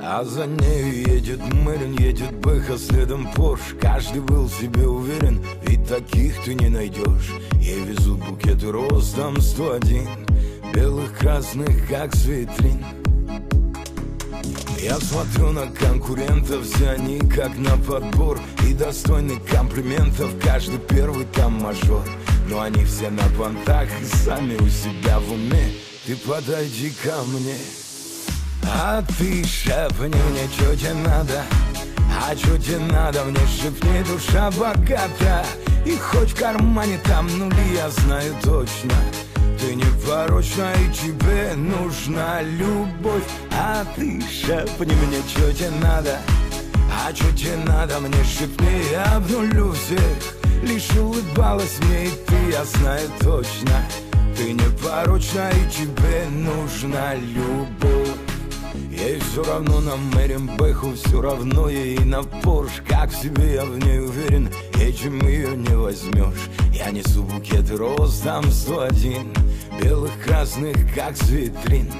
А за нею едет Мэрин, едет Бэха, следом Порш. Каждый был в себе уверен, ведь таких ты не найдешь. Ей везут букеты роз, там 101, белых, красных, как с витрин. Я смотрю на конкурентов, все они как на подбор, и достойны комплиментов, каждый первый там мажор. Но они все на понтах и сами у себя в уме. Ты подойди ко мне, а ты шепни мне, что тебе надо. А что тебе надо, мне шепни, душа богата. И хоть в кармане там нули, я знаю точно, ты непорочна и тебе нужна любовь. А ты шепни мне, что тебе надо. А что тебе надо, мне шепни, я обнулю всех. Лишь улыбалась мне и ты, я знаю точно, ты непорочна и тебе нужна любовь. Ей все равно на Мэрин Бэху, все равно ей на Порш. Как в себе я в ней уверен, этим ее не возьмешь. Я несу букеты роз, там 101, белых, красных, как с витрин.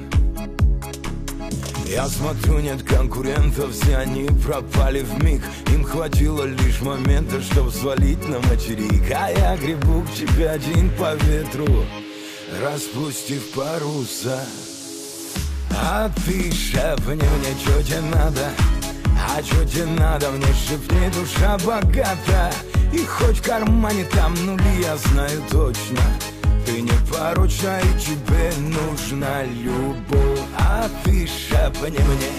Я смотрю, нет конкурентов, все они пропали вмиг. Им хватило лишь момента, чтоб свалить на материк. А я гребу к тебе один по ветру, распустив паруса. А ты шепни мне, что тебе надо. А что тебе надо, мне шепни, душа богата. И хоть в кармане там нули, я знаю точно, ты непорочна и тебе нужна любовь. А ты шепни мне.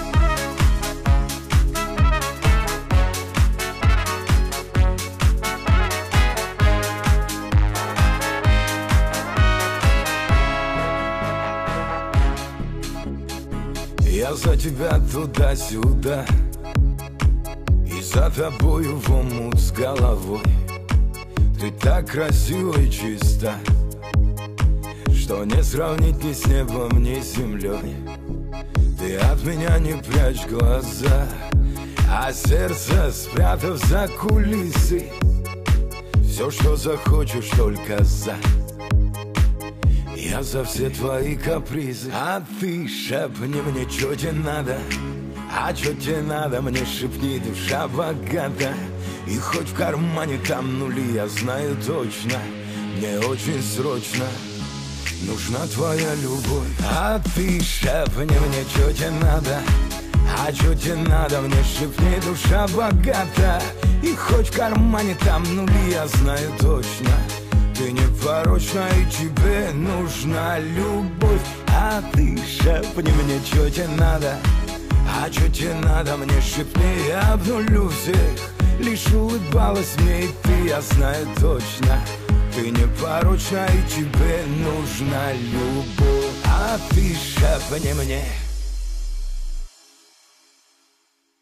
Я за тебя туда-сюда, и за тобою в омут с головой. Ты так красива и чиста, что не сравнить ни с небом, ни с землей. Ты от меня не прячь глаза, а сердце спрятав за кулисы. Все, что захочешь, только за. Я за все твои капризы. А ты шепни мне, что тебе надо. А что тебе надо, мне шепни, душа богата. И хоть в кармане там нули, я знаю точно, мне очень срочно нужна твоя любовь. А ты шепни мне, что тебе надо. А что тебе надо, мне шепни, душа богата. И хоть в кармане там нули, я знаю точно, ты непорочна и тебе нужна любовь. А ты шепни мне, что тебе надо. А что тебе надо, мне шепни, я обнулю всех. Лишь улыбалась мне и ты, я знаю точно, ты непорочна и тебе нужна любовь. А ты шепни мне.